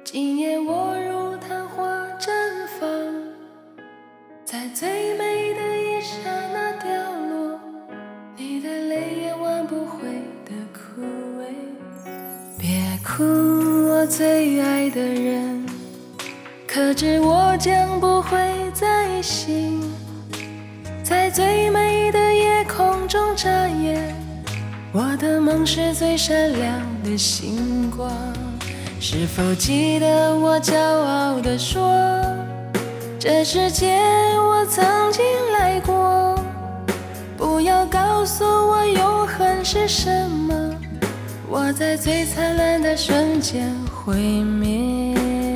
今夜我如昙花绽放，在最美的一刹那掉落，你的泪也挽不回的枯萎。别哭，我最爱的人，可知我将不会再醒，在最美的夜空中眨眼，我的梦是最闪亮的星光。是否记得我骄傲地说，这世界我曾经来过，不要告诉我永恒是什么，我在最灿烂的瞬间毁灭。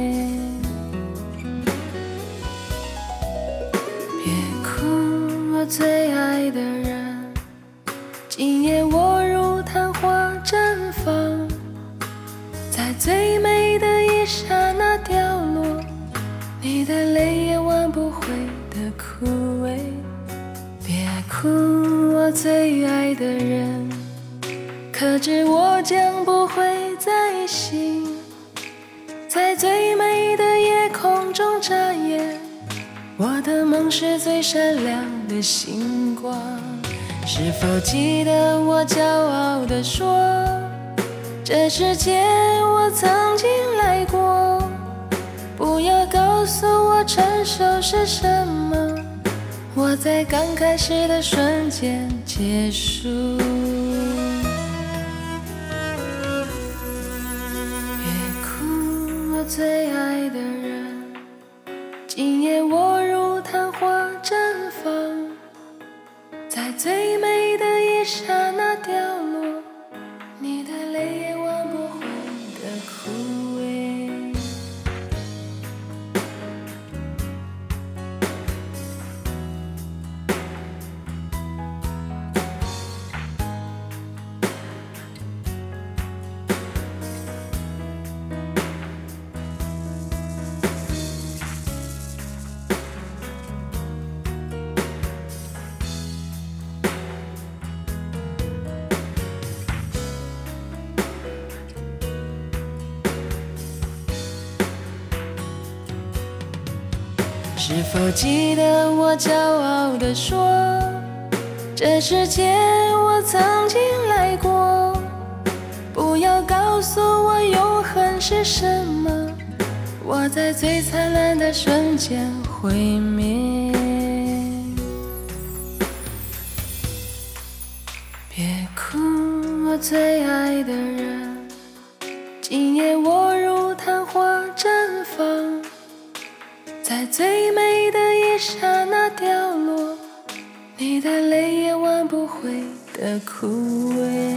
别哭，我最爱的人，今夜我如昙花绽放，在最美的一刹那掉落，你的泪也挽不回的枯萎。别哭，我最爱的人，可知我将不会再醒，在最美的夜空中眨眼，我的梦是最闪亮的星光。是否记得我骄傲地说，这世界我曾经来过，不要告诉我成熟是什么，我在刚开始的瞬间结束。别哭，我最爱的人，今夜我如昙花绽放，在最美的一刹那掉落，你的泪也挽不回的枯萎。是否记得我骄傲地说，这世界我曾经来过，不要告诉我永恒是什么，我在最灿烂的瞬间毁灭。别哭，我最爱的人，今夜我如昙花绽放，在最美的一刹那掉落，你的泪也挽不回的枯萎。